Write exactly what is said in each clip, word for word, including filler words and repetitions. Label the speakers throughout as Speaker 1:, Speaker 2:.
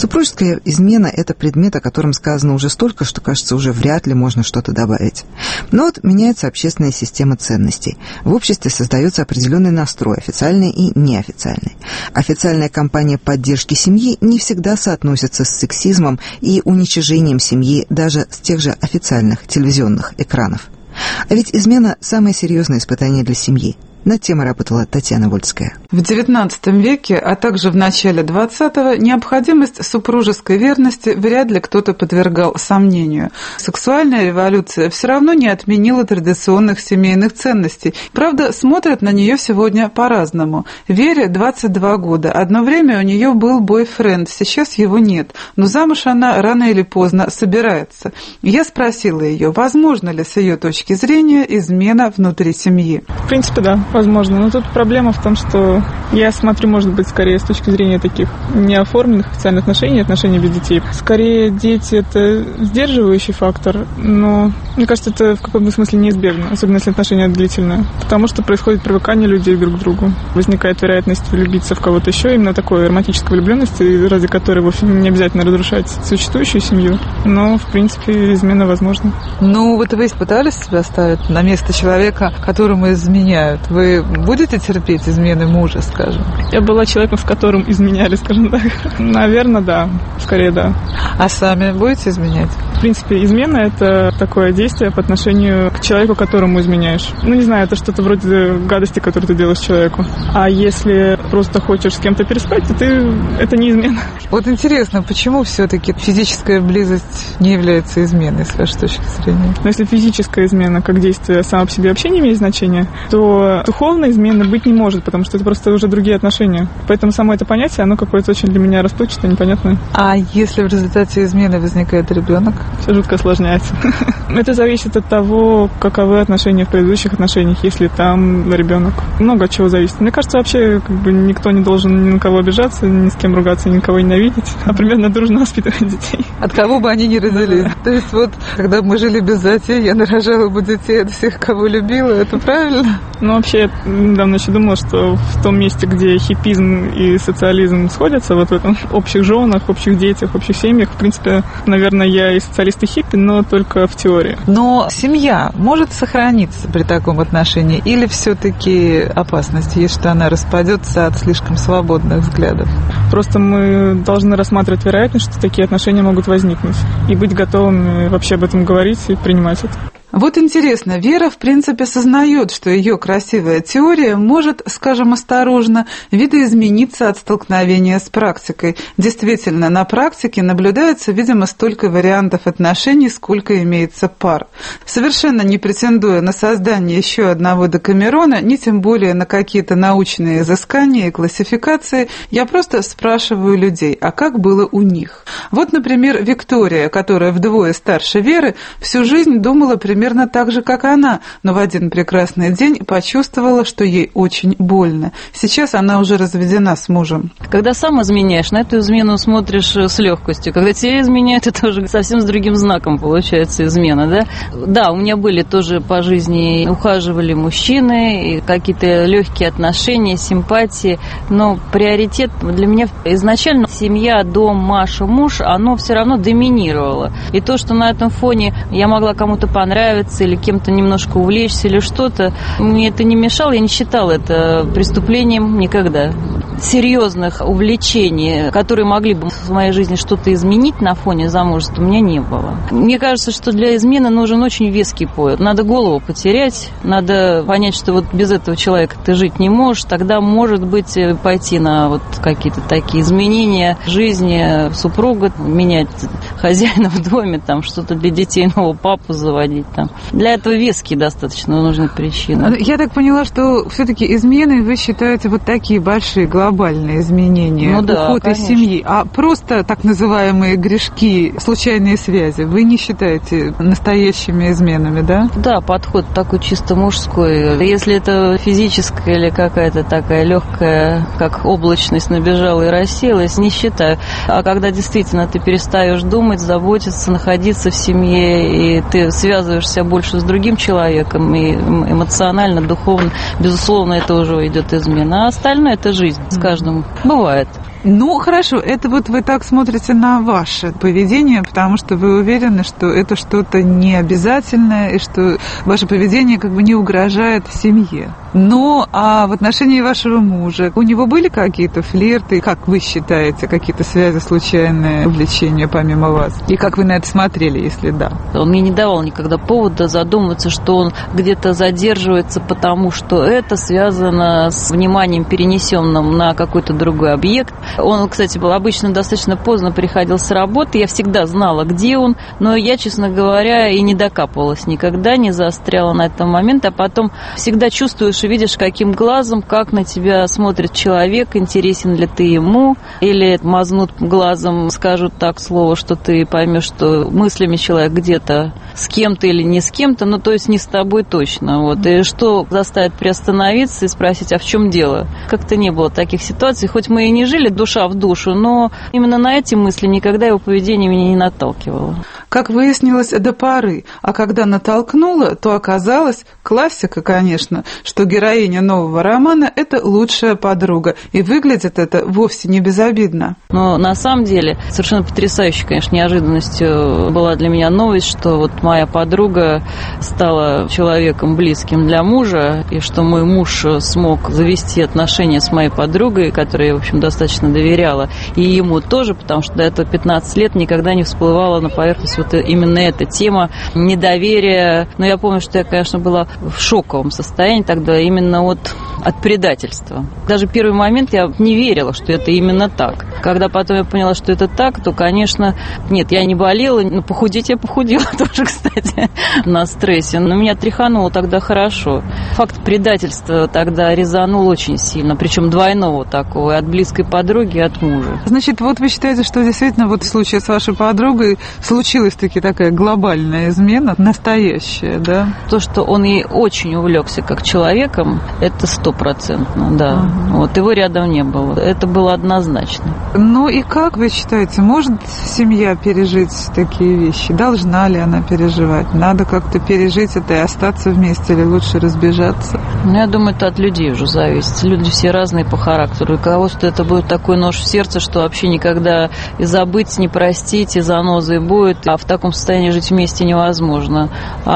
Speaker 1: Супружеская измена – это предмет, о котором сказано уже столько, что, кажется, уже вряд ли можно что-то добавить. Но вот меняется общественная система ценностей. В обществе создается определенный настрой, официальный и неофициальный. Официальная кампания поддержки семьи не всегда соотносится с сексизмом и уничижением семьи даже с тех же официальных телевизионных экранов. А ведь измена – самое серьезное испытание для семьи. Над темой работала Татьяна Вольская.
Speaker 2: В девятнадцатом веке, а также в начале двадцатого, необходимость супружеской верности вряд ли кто-то подвергал сомнению. Сексуальная революция все равно не отменила традиционных семейных ценностей. Правда, смотрят на нее сегодня по-разному. Вере двадцать два года. Одно время у нее был бойфренд, сейчас его нет. Но замуж она рано или поздно собирается. Я спросила ее, возможно ли с ее точки зрения измена внутри семьи.
Speaker 3: В принципе, да. Возможно, но тут проблема в том, что я смотрю, может быть, скорее с точки зрения таких неоформленных официальных отношений, отношений без детей. Скорее, дети – это сдерживающий фактор, но мне кажется, это в каком-то смысле неизбежно, особенно если отношения длительные, потому что происходит привыкание людей друг к другу. Возникает вероятность влюбиться в кого-то еще, именно такой романтической влюбленности, ради которой вовсе не обязательно разрушать существующую семью, но, в принципе, измена возможна.
Speaker 2: Ну, вот вы пытались себя ставить на место человека, которому изменяют? Вы Вы будете терпеть измены мужа, скажем?
Speaker 3: Я была человеком, с которым изменяли, скажем так. Наверное, да. Скорее, да.
Speaker 2: А сами будете изменять?
Speaker 3: В принципе, измена – это такое действие по отношению к человеку, которому изменяешь. Ну, не знаю, это что-то вроде гадости, которую ты делаешь человеку. А если просто хочешь с кем-то переспать, то ты... это не измена.
Speaker 2: Вот интересно, почему все-таки физическая близость не является изменой, с вашей точки зрения?
Speaker 3: Но если физическая измена как действие сама по себе вообще не имеет значения, то духовной измены быть не может, потому что это просто уже другие отношения. Поэтому само это понятие, оно какое-то очень для меня расплывчатое, непонятное.
Speaker 2: А если в результате измены возникает ребенок?
Speaker 3: Все жутко осложняется. Это зависит от того, каковы отношения в предыдущих отношениях, если там ребенок. Много от чего зависит. Мне кажется, вообще как бы никто не должен ни на кого обижаться, ни с кем ругаться, никого ненавидеть, а примерно дружно воспитывать детей.
Speaker 2: От кого бы они ни родились. То есть вот, когда мы жили без затей, я нарожала бы детей от всех, кого любила, это правильно?
Speaker 3: Ну, вообще, я недавно еще думала, что в том месте, где хиппизм и социализм сходятся, вот в этом общих женах, общих детях, общих семьях, в принципе, наверное, я и социалист, и хиппи, но только в теории.
Speaker 2: Но семья может сохраниться при таком отношении или все-таки опасность есть, что она распадется от слишком свободных взглядов?
Speaker 3: Просто мы должны рассматривать вероятность, что такие отношения могут возникнуть, и быть готовыми вообще об этом говорить и принимать это.
Speaker 2: Вот интересно, Вера, в принципе, сознает, что ее красивая теория может, скажем осторожно, видоизмениться от столкновения с практикой. Действительно, на практике наблюдается, видимо, столько вариантов отношений, сколько имеется пар. Совершенно не претендуя на создание еще одного Декамерона, ни тем более на какие-то научные изыскания и классификации, я просто спрашиваю людей, а как было у них? Вот, например, Виктория, которая вдвое старше Веры, всю жизнь думала примерно примерно так же, как она, но в один прекрасный день почувствовала, что ей очень больно. Сейчас она уже разведена с мужем.
Speaker 4: Когда сам изменяешь, на эту измену смотришь с легкостью. Когда тебе изменяют, это уже совсем с другим знаком получается измена, да? Да, у меня были тоже по жизни, ухаживали мужчины, и какие-то легкие отношения, симпатии, но приоритет для меня изначально семья, дом, Маша, муж, оно все равно доминировало. И то, что на этом фоне я могла кому-то понравиться, или кем-то немножко увлечься, или что-то, мне это не мешало, я не считала это преступлением никогда. Серьезных увлечений, которые могли бы в моей жизни что-то изменить на фоне замужества, у меня не было. Мне кажется, что для измены нужен очень веский повод. Надо голову потерять, надо понять, что вот без этого человека ты жить не можешь, тогда, может быть, пойти на вот какие-то такие изменения жизни супруга, менять хозяина в доме, там что-то для детей, нового папу заводить. Там. Для этого веские достаточно нужны причины.
Speaker 2: Я так поняла, что все-таки измены вы считаете вот такие большие глобальные изменения,
Speaker 4: ну да,
Speaker 2: уход
Speaker 4: конечно.
Speaker 2: из семьи, а просто так называемые грешки, случайные связи, вы не считаете настоящими изменами, да?
Speaker 4: Да, подход такой чисто мужской. Если это физическая или какая-то такая легкая, как облачность набежала и рассеялась, не считаю. А когда действительно ты перестаешь думать, заботиться, находиться в семье, и ты связываешься больше с другим человеком, и эмоционально, духовно, безусловно, это уже идет измена. А остальное – это жизнь с каждым. Бывает.
Speaker 2: Ну, хорошо, это вот вы так смотрите на ваше поведение, потому что вы уверены, что это что-то необязательное, и что ваше поведение как бы не угрожает семье. Ну, а в отношении вашего мужа, у него были какие-то флирты? Как вы считаете, какие-то связи, случайные увлечения помимо вас? И как вы на это смотрели, если да?
Speaker 4: Он мне не давал никогда повода задуматься, что он где-то задерживается, потому что это связано с вниманием, перенесенным на какой-то другой объект. Он, кстати, был обычно достаточно поздно приходил с работы, я всегда знала, где он, но я, честно говоря, и не докапывалась никогда, не заостряла на этом момент, а потом всегда чувствуешь и видишь, каким глазом, как на тебя смотрит человек, интересен ли ты ему, или мазнут глазом, скажут так слово, что ты поймешь, что мыслями человек где-то с кем-то или не с кем-то, ну, то есть не с тобой точно. Вот. И что заставит приостановиться и спросить, а в чем дело? Как-то не было таких ситуаций, хоть мы и не жили душа в душу, но именно на эти мысли никогда его поведение меня не наталкивало.
Speaker 2: Как выяснилось, до поры. А когда натолкнуло, то оказалось, классика, конечно, что героиня нового романа – это лучшая подруга. И выглядит это вовсе не безобидно.
Speaker 4: Но на самом деле совершенно потрясающей, конечно, неожиданностью была для меня новость, что вот моя подруга стала человеком близким для мужа, и что мой муж смог завести отношения с моей подругой, которой я, в общем, достаточно доверяла, и ему тоже, потому что до этого пятнадцать лет никогда не всплывала на поверхность вот именно эта тема недоверия. Но я помню, что я, конечно, была в шоковом состоянии тогда именно от, от предательства. Даже первый момент я не верила, что это именно так. Когда потом я поняла, что это так, то, конечно, нет, я не болела, но похудеть я похудела тоже, кстати, на стрессе. Но меня тряхануло тогда хорошо. Факт предательства тогда резанул очень сильно, причем двойного такого, от близкой подруги, и от мужа.
Speaker 2: Значит, вот вы считаете, что действительно вот в случае с вашей подругой случилась-таки такая глобальная измена, настоящая, да?
Speaker 4: То, что он ей очень увлекся как человеком, это стопроцентно, да. Ага. Вот его рядом не было. Это было однозначно.
Speaker 2: Ну и как вы считаете, может семья пережить такие вещи? Должна ли она переживать? Надо как-то пережить это и остаться вместе, или лучше разбежаться?
Speaker 4: Ну, я думаю, это от людей уже зависит. Люди все разные по характеру. И кого-то это будет такой нож в сердце, что вообще никогда и забыть, не простить, и занозой будет, а в таком состоянии жить вместе невозможно.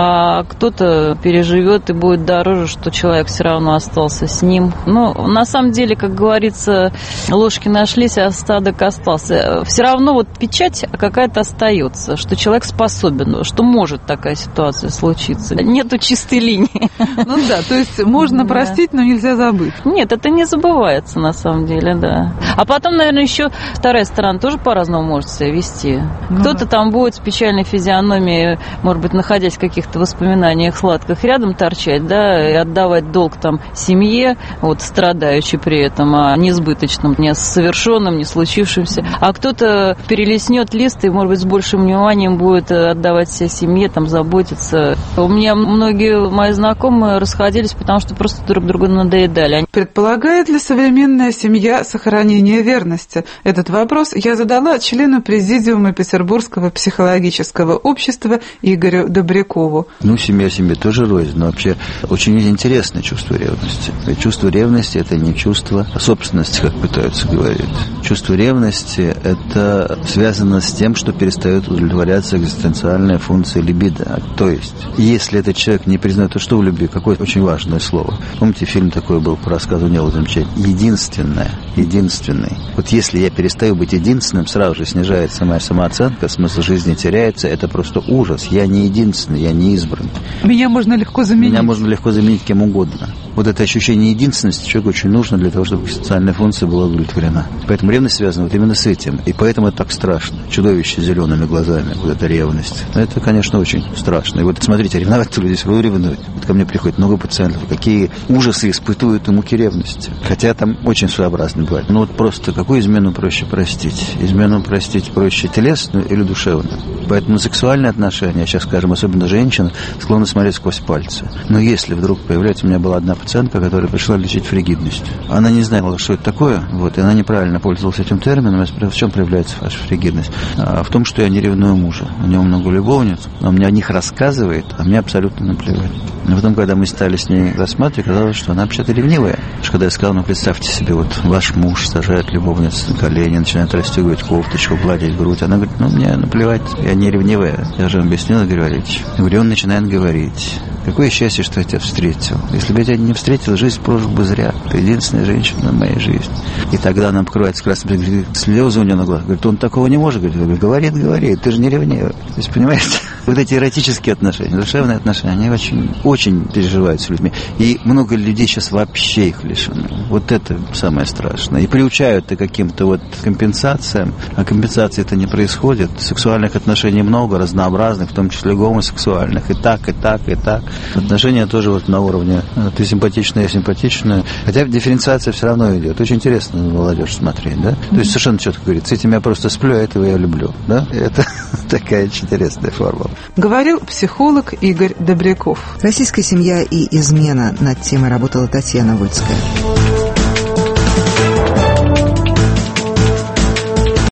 Speaker 4: А кто-то переживет и будет дороже, что человек все равно остался с ним. Ну, на самом деле, как говорится, ложки нашлись, а остаток остался. Все равно вот печать какая-то остается, что человек способен, что может такая ситуация случиться. Нету чистой линии.
Speaker 2: Ну да, то есть можно да. простить, но нельзя забыть.
Speaker 4: Нет, это не забывается на самом деле, да. А потом, наверное, еще вторая сторона тоже по-разному может себя вести. Ну, Кто-то да. там будет с печальной физиономией, может быть, находясь в каких-то воспоминаниях сладких, рядом торчать, да, и отдавать долг там семье, вот, страдающей при этом, а несбыточном, не совершенном, не случившемся. А кто-то перелистнет лист и, может быть, с большим вниманием будет отдавать всей семье, там, заботиться. У меня многие мои знакомые расходились, потому что просто друг другу надоедали.
Speaker 2: Предполагает ли современная семья сохранение верности? Этот вопрос я задала члену президиума Петербургского психологического общества Игорю Добрякову.
Speaker 5: Ну, семья семье тоже рознь, но вообще очень интересное чувство ревности. Ведь чувство ревности – это не чувство собственности, как пытаются говорить. Чувство ревности – это связано с тем, что перестает удовлетворяться экзистенциальная функция либидо. То есть, если этот человек не признает, то что в любви? Какое очень важное слово. Помните, фильм такой был по рассказу Нела замечательный? Единственное. Единственный. Вот если я перестаю быть единственным, сразу же снижается моя самооценка, смысл жизни теряется. Это просто ужас. Я не единственный, я не избранный.
Speaker 2: Меня можно легко заменить.
Speaker 5: Меня можно легко заменить кем угодно. Вот это ощущение единственности человеку очень нужно для того, чтобы социальная функция была удовлетворена. Поэтому ревность связана вот именно с этим. И поэтому это так страшно. Чудовище с зелеными глазами, вот эта ревность. Это, конечно, очень страшно. И вот смотрите, ревновать-то люди свою ревнуют. Вот ко мне приходит много пациентов, какие ужасы испытывают и муки ревности. Хотя там очень своеобразно бывает. Ну вот просто какую измену проще простить? Измену простить проще телесную или душевную? Поэтому сексуальные отношения, сейчас скажем, особенно женщины, склонны смотреть сквозь пальцы. Но если вдруг появляется, у меня была одна пациентка, которая пришла лечить фригидность. Она не знала, что это такое, вот, и она неправильно пользовалась этим термином. Я спросил, в чем проявляется ваша фригидность? А, в том, что я не ревную мужа. У него много любовниц, он мне о них рассказывает, а мне абсолютно наплевать. Но потом, когда мы стали с ней рассматривать, оказалось, что она вообще-то ревнивая. Потому что когда я сказал, ну, представьте себе, вот ваш муж сажает сажают любовницу на колени, начинают расстегивать кофточку, гладить грудь. Она говорит, ну, мне наплевать, я не ревнивая. Я же объяснил, Игорь Валерьевич. Я говорю, он начинает говорить. Какое счастье, что я тебя встретил. Если бы я тебя не встретил, жизнь прожил бы зря. Ты единственная женщина в моей жизни. И тогда она покрывается красным, говорит, слезы у нее на глазах. Говорит, он такого не может. Говорит, говорит, говорит, ты же не ревнивый. То есть, понимаете, вот эти эротические отношения, душевные отношения, они очень, очень переживают с людьми. И много людей сейчас вообще их лишены. Вот это самое страшное. И приучают к каким-то вот компенсациям, а компенсации-то не происходит. Сексуальных отношений много, разнообразных, в том числе гомосексуальных. И так, и так, и так. Отношения тоже вот на уровне ты симпатичная, я симпатичная. Хотя дифференциация все равно идет. Очень интересно на молодежь смотреть, да? То есть совершенно четко говорит, с этим я просто сплю, а этого я люблю, да? Это такая очень интересная формула.
Speaker 2: Говорил психолог Игорь Добряков.
Speaker 1: Российская семья и измена. Над темой работала Татьяна Вольская.